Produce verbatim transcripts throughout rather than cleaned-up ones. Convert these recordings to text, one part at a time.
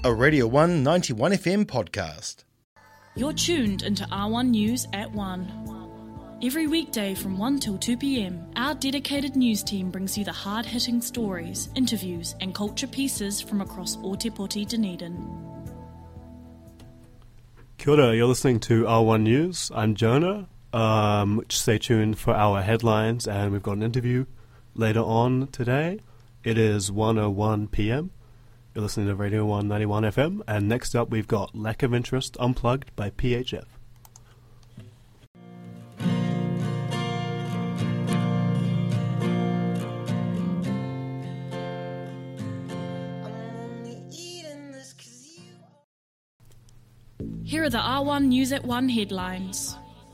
a Radio one ninety-one F M podcast. You're tuned into R one News at one. Every weekday from one till two p.m, our dedicated news team brings you the hard-hitting stories, interviews and culture pieces from across Ōtepoti, Dunedin. Kia ora, you're listening to R one News. I'm Jonah. Um, stay tuned for our headlines, and we've got an interview later on today. It is one oh one p.m. You're listening to Radio one ninety-one F M, and next up we've got Lack of Interest Unplugged by P H F. Here are the R one News at one headlines.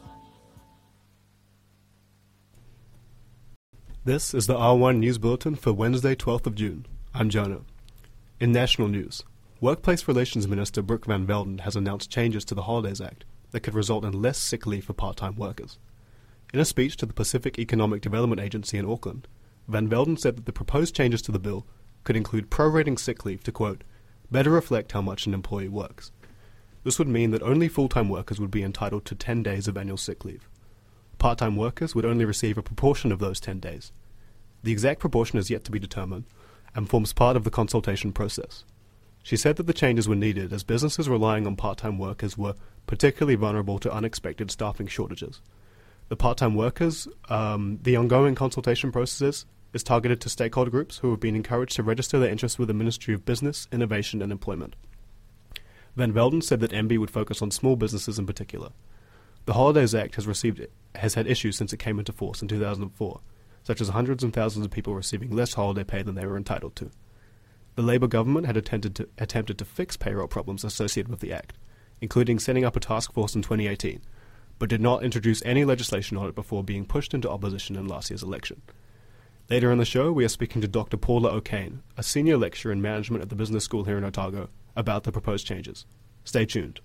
This is the R one News Bulletin for Wednesday, twelfth of June. I'm Jonah. In national news, Workplace Relations Minister Brooke Van Velden has announced changes to the Holidays Act that could result in less sick leave for part-time workers. In a speech to the Pacific Economic Development Agency in Auckland, Van Velden said that the proposed changes to the bill could include prorating sick leave to, quote, better reflect how much an employee works. This would mean that only full-time workers would be entitled to ten days of annual sick leave. Part-time workers would only receive a proportion of those ten days. The exact proportion is yet to be determined and forms part of the consultation process. She said that the changes were needed as businesses relying on part-time workers were particularly vulnerable to unexpected staffing shortages. The part-time workers, um, the ongoing consultation process is targeted to stakeholder groups who have been encouraged to register their interest with the Ministry of Business, Innovation and Employment. Van Velden said that M B would focus on small businesses in particular. The Holidays Act has received has had issues since it came into force in two thousand four, such as hundreds and thousands of people receiving less holiday pay than they were entitled to. The Labour government had attempted to, attempted to fix payroll problems associated with the Act, including setting up a task force in twenty eighteen, but did not introduce any legislation on it before being pushed into opposition in last year's election. Later in the show, we are speaking to Doctor Paula O'Kane, a senior lecturer in management at the business school here in Otago, about the proposed changes. Stay tuned.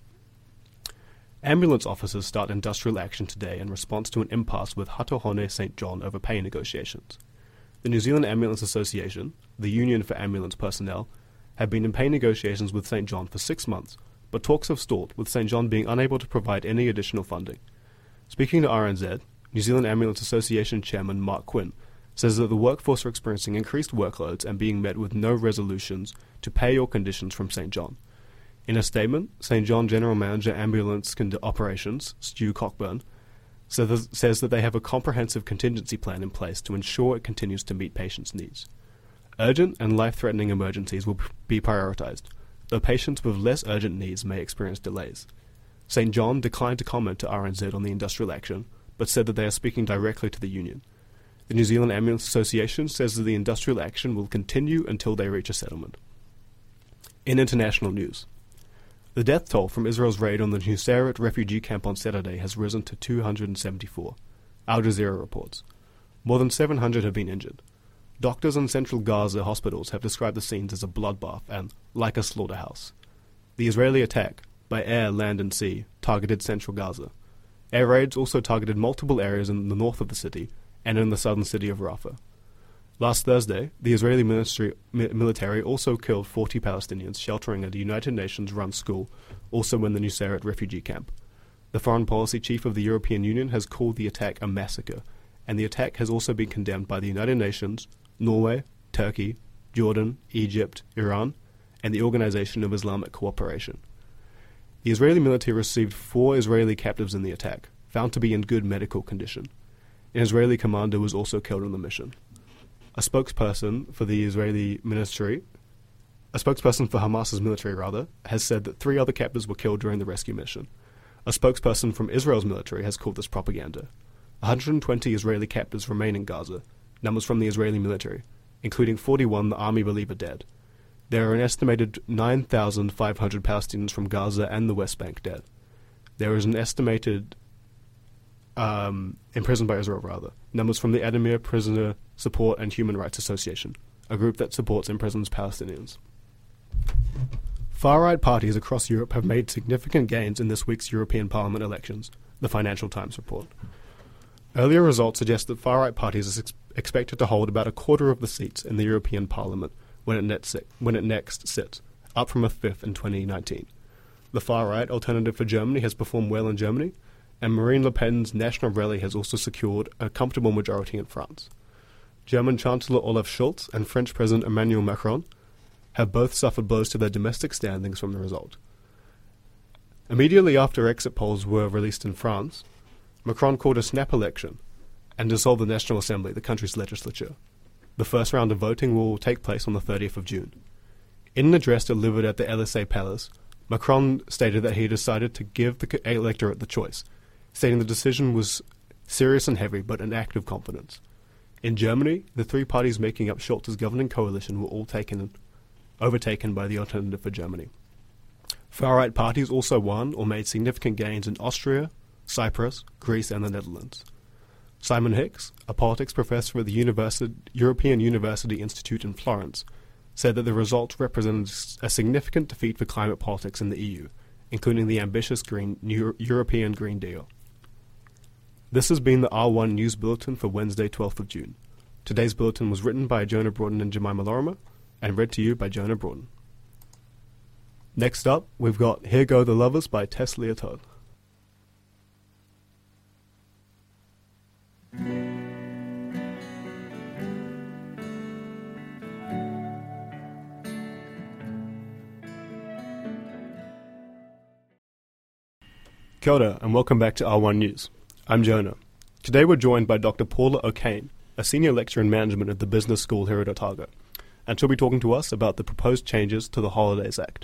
Ambulance officers start industrial action today in response to an impasse with Hatohone Saint John over pay negotiations. The New Zealand Ambulance Association, the union for ambulance personnel, have been in pay negotiations with Saint John for six months, but talks have stalled, with Saint John being unable to provide any additional funding. Speaking to R N Z, New Zealand Ambulance Association Chairman Mark Quinn says that the workforce are experiencing increased workloads and being met with no resolutions to pay or conditions from Saint John. In a statement, Saint John General Manager Ambulance Operations, Stu Cockburn, says that they have a comprehensive contingency plan in place to ensure it continues to meet patients' needs. Urgent and life-threatening emergencies will be prioritised, though patients with less urgent needs may experience delays. Saint John declined to comment to R N Z on the industrial action, but said that they are speaking directly to the union. The New Zealand Ambulance Association says that the industrial action will continue until they reach a settlement. In international news, the death toll from Israel's raid on the Nuseirat refugee camp on Saturday has risen to two hundred seventy-four. Al Jazeera reports. More than seven hundred have been injured. Doctors in central Gaza hospitals have described the scenes as a bloodbath and like a slaughterhouse. The Israeli attack, by air, land and sea, targeted central Gaza. Air raids also targeted multiple areas in the north of the city and in the southern city of Rafah. Last Thursday, the Israeli ministry, mi- military also killed forty Palestinians sheltering at a United Nations-run school, also in the Nuseirat refugee camp. The foreign policy chief of the European Union has called the attack a massacre, and the attack has also been condemned by the United Nations, Norway, Turkey, Jordan, Egypt, Iran, and the Organization of Islamic Cooperation. The Israeli military received four Israeli captives in the attack, found to be in good medical condition. An Israeli commander was also killed in the mission. A spokesperson for the Israeli ministry, a spokesperson for Hamas's military rather, has said that three other captives were killed during the rescue mission. A spokesperson from Israel's military has called this propaganda. one hundred twenty Israeli captives remain in Gaza, numbers from the Israeli military, including forty-one the army believe are dead. There are an estimated nine thousand five hundred Palestinians from Gaza and the West Bank dead. There is an estimated Um, imprisoned by Israel, rather. Numbers from the Adamir Prisoner Support and Human Rights Association, a group that supports imprisoned Palestinians. Far-right parties across Europe have made significant gains in this week's European Parliament elections, the Financial Times report. Earlier results suggest that far-right parties are ex- expected to hold about a quarter of the seats in the European Parliament when it, net si- when it next sits, up from a fifth in twenty nineteen. The far-right Alternative for Germany has performed well in Germany, and Marine Le Pen's National Rally has also secured a comfortable majority in France. German Chancellor Olaf Scholz and French President Emmanuel Macron have both suffered blows to their domestic standings from the result. Immediately after exit polls were released in France, Macron called a snap election and dissolved the National Assembly, the country's legislature. The first round of voting will take place on the thirtieth of June. In an address delivered at the Élysée Palace, Macron stated that he decided to give the electorate the choice, stating the decision was serious and heavy, but an act of confidence. In Germany, the three parties making up Scholz's governing coalition were all taken, overtaken by the Alternative for Germany. Far-right parties also won or made significant gains in Austria, Cyprus, Greece, and the Netherlands. Simon Hicks, a politics professor at the Universi- European University Institute in Florence, said that the results represented a significant defeat for climate politics in the E U, including the ambitious Green Euro- European Green Deal. This has been the R one News Bulletin for Wednesday, twelfth of June. Today's bulletin was written by Jonah Broughton and Jemima Lorimer, and read to you by Jonah Broughton. Next up, we've got Here Go the Lovers by Tess Leotard. Kia ora, and welcome back to R one News. I'm Jonah. Today we're joined by Doctor Paula O'Kane, a senior lecturer in management at the Business School here at Otago, and she'll be talking to us about the proposed changes to the Holidays Act.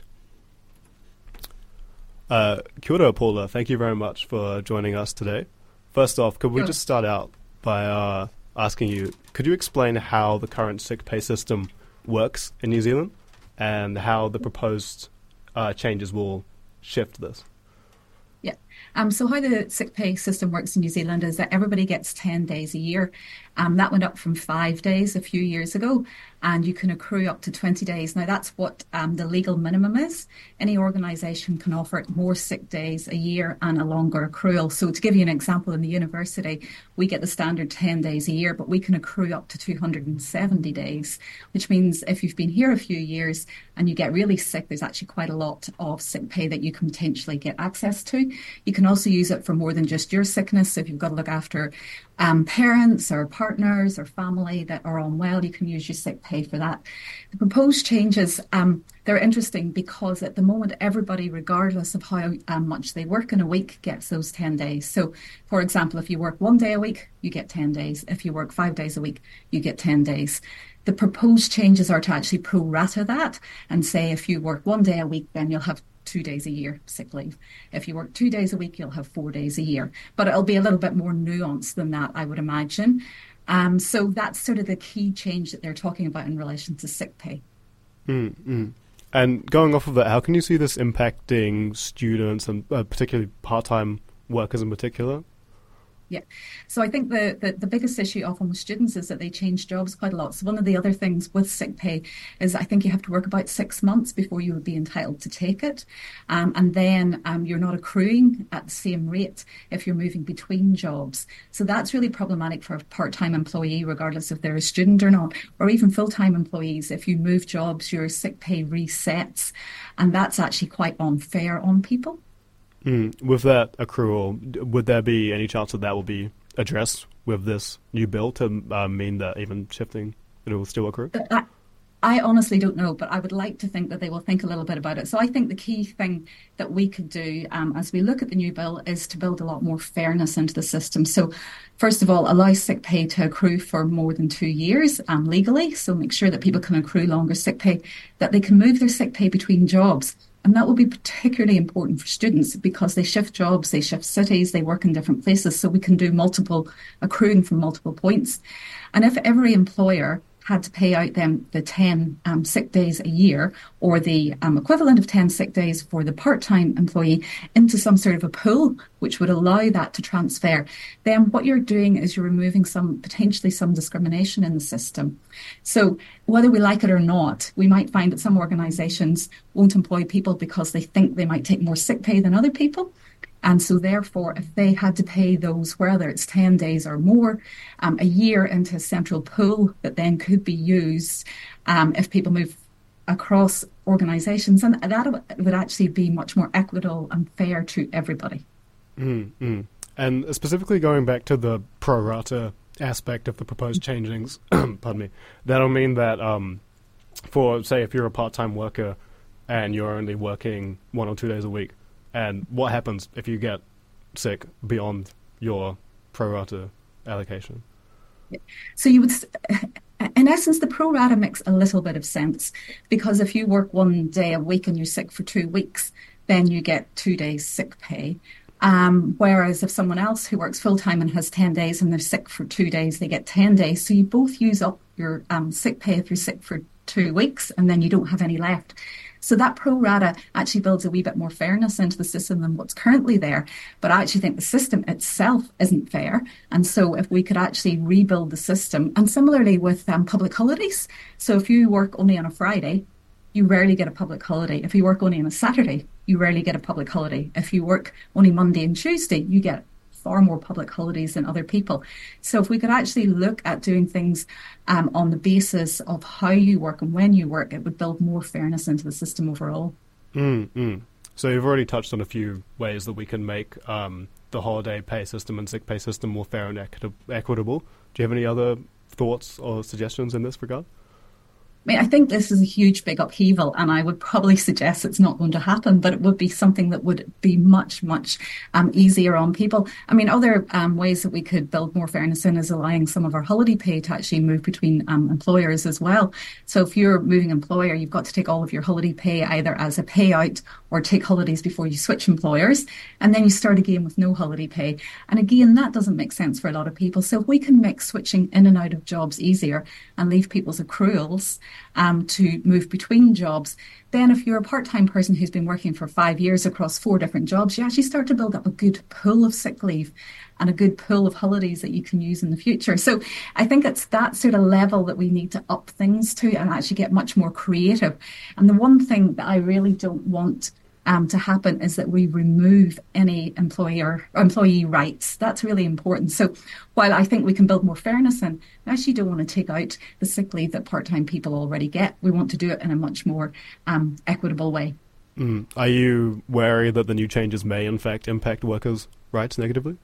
Uh, kia ora, Paula. Thank you very much for joining us today. First off, could we just start out by uh, asking you, could you explain how the current sick pay system works in New Zealand and how the proposed uh, changes will shift this? Yeah. Um, so how the sick pay system works in New Zealand is that everybody gets ten days a year. Um, that went up from five days a few years ago, and you can accrue up to twenty days. Now, that's what um, the legal minimum is. Any organisation can offer more sick days a year and a longer accrual. So to give you an example, in the university, we get the standard ten days a year, but we can accrue up to two hundred seventy days, which means if you've been here a few years and you get really sick, there's actually quite a lot of sick pay that you can potentially get access to. You can also use it for more than just your sickness. So if you've got to look after um, parents or partners or family that are unwell, you can use your sick pay for that. The proposed changes, um, they're interesting because at the moment, everybody, regardless of how um, much they work in a week, gets those ten days. So, for example, if you work one day a week, you get ten days. If you work five days a week, you get ten days. The proposed changes are to actually pro-rata that and say if you work one day a week, then you'll have two days a year sick leave. If you work two days a week, you'll have four days a year. But it'll be a little bit more nuanced than that, I would imagine. Um, so that's sort of the key change that they're talking about in relation to sick pay. Mm-hmm. And going off of that, how can you see this impacting students and uh, particularly part-time workers in particular? Yeah. So I think the, the, the biggest issue often with students is that they change jobs quite a lot. So one of the other things with sick pay is I think you have to work about six months before you would be entitled to take it. Um, and then um, you're not accruing at the same rate if you're moving between jobs. So that's really problematic for a part-time employee, regardless if they're a student or not, or even full-time employees. If you move jobs, your sick pay resets. And that's actually quite unfair on people. Mm. With that accrual, would there be any chance that that will be addressed with this new bill to uh, mean that even shifting, it will still accrue? I, I honestly don't know, but I would like to think that they will think a little bit about it. So I think the key thing that we could do um, as we look at the new bill is to build a lot more fairness into the system. So first of all, allow sick pay to accrue for more than two years um, legally. So make sure that people can accrue longer sick pay, that they can move their sick pay between jobs. And that will be particularly important for students because they shift jobs, they shift cities, they work in different places. So we can do multiple accruing from multiple points. And if every employer had to pay out them the ten um, sick days a year or the um, equivalent of ten sick days for the part-time employee into some sort of a pool, which would allow that to transfer, then what you're doing is you're removing some potentially some discrimination in the system. So whether we like it or not, we might find that some organisations won't employ people because they think they might take more sick pay than other people. And so therefore, if they had to pay those, whether it's ten days or more, um, a year into a central pool that then could be used um, if people move across organisations, and that would actually be much more equitable and fair to everybody. Mm-hmm. And specifically going back to the pro rata aspect of the proposed changings, pardon me, that'll mean that um, for, say, if you're a part-time worker and you're only working one or two days a week, and what happens if you get sick beyond your pro rata allocation? So you would, in essence, the pro rata makes a little bit of sense, because if you work one day a week and you're sick for two weeks, then you get two days sick pay. Um, whereas if someone else who works full-time and has ten days and they're sick for two days, they get ten days. So you both use up your um, sick pay if you're sick for two weeks and then you don't have any left. So that pro rata actually builds a wee bit more fairness into the system than what's currently there. But I actually think the system itself isn't fair. And so if we could actually rebuild the system, and similarly with um, public holidays. So if you work only on a Friday, you rarely get a public holiday. If you work only on a Saturday, you rarely get a public holiday. If you work only Monday and Tuesday, you get far more public holidays than other people. So if we could actually look at doing things um, on the basis of how you work and when you work, it would build more fairness into the system overall. Mm-hmm. So you've already touched on a few ways that we can make um, the holiday pay system and sick pay system more fair and equi- equitable. Do you have any other thoughts or suggestions in this regard? I mean, I think this is a huge, big upheaval, and I would probably suggest it's not going to happen, but it would be something that would be much, much um, easier on people. I mean, other um, ways that we could build more fairness in is allowing some of our holiday pay to actually move between um, employers as well. So if you're moving employer, you've got to take all of your holiday pay either as a payout or take holidays before you switch employers, and then you start again with no holiday pay. And again, that doesn't make sense for a lot of people. So if we can make switching in and out of jobs easier and leave people's accruals Um, to move between jobs, then if you're a part-time person who's been working for five years across four different jobs, you actually start to build up a good pool of sick leave and a good pool of holidays that you can use in the future. So I think it's that sort of level that we need to up things to and actually get much more creative. And the one thing that I really don't want Um, to happen is that we remove any employer employee rights. That's really important. So while I think we can build more fairness in, I actually don't want to take out the sick leave that part-time people already get. We want to do it in a much more um, equitable way. Mm. Are you wary that the new changes may in fact impact workers' rights negatively?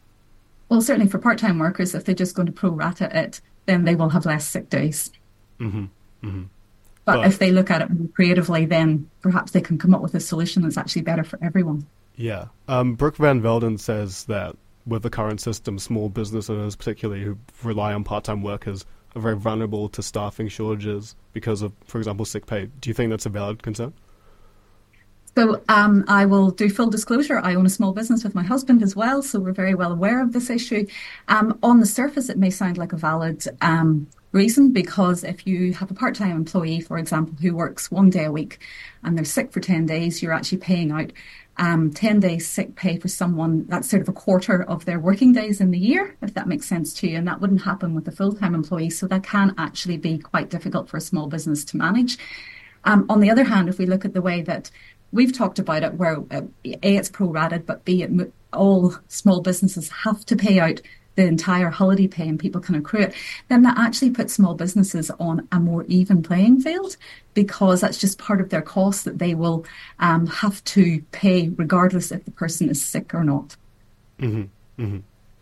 Well, certainly for part-time workers, if they're just going to pro-rata it, then they will have less sick days. Mm-hmm. Mm-hmm. But, but if they look at it more creatively, then perhaps they can come up with a solution that's actually better for everyone. Yeah. Um, Brooke Van Velden says that with the current system, small business owners, particularly who rely on part-time workers, are very vulnerable to staffing shortages because of, for example, sick pay. Do you think that's a valid concern? So um, I will do full disclosure. I own a small business with my husband as well, so we're very well aware of this issue. Um, on the surface, it may sound like a valid um, reason, because if you have a part-time employee, for example, who works one day a week and they're sick for ten days, you're actually paying out um, ten days sick pay for someone. That's sort of a quarter of their working days in the year, if that makes sense to you. And that wouldn't happen with a full-time employee. So that can actually be quite difficult for a small business to manage. Um, on the other hand, if we look at the way that we've talked about it, where uh, A, it's pro-rated, but B, it, all small businesses have to pay out the entire holiday pay and people can accrue it, then that actually puts small businesses on a more even playing field, because that's just part of their costs that they will um, have to pay regardless if the person is sick or not. Mm-hmm. Mm-hmm.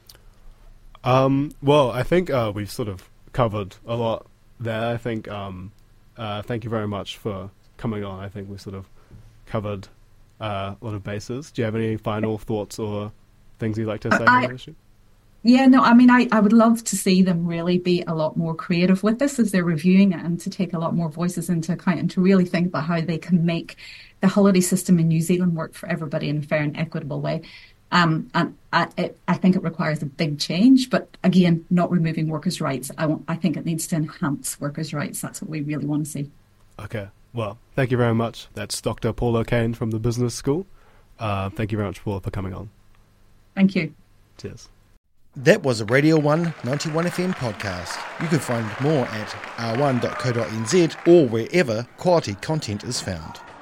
Um, well, I think uh, we've sort of covered a lot there. I think um, uh, thank you very much for coming on. I think we sort of covered uh, a lot of bases. Do you have any final thoughts or things you'd like to say I, on the issue? Yeah, no, I mean, I, I would love to see them really be a lot more creative with this as they're reviewing it, and to take a lot more voices into account and to really think about how they can make the holiday system in New Zealand work for everybody in a fair and equitable way. Um, and I, it, I think it requires a big change, but again, not removing workers' rights. I want, I think it needs to enhance workers' rights. That's what we really want to see. Okay, well, thank you very much. That's Doctor Paul O'Kane from the Business School. Uh, thank you very much, Paul, for coming on. Thank you. Cheers. That was a Radio one ninety-one F M podcast. You can find more at r one dot co dot n z or wherever quality content is found.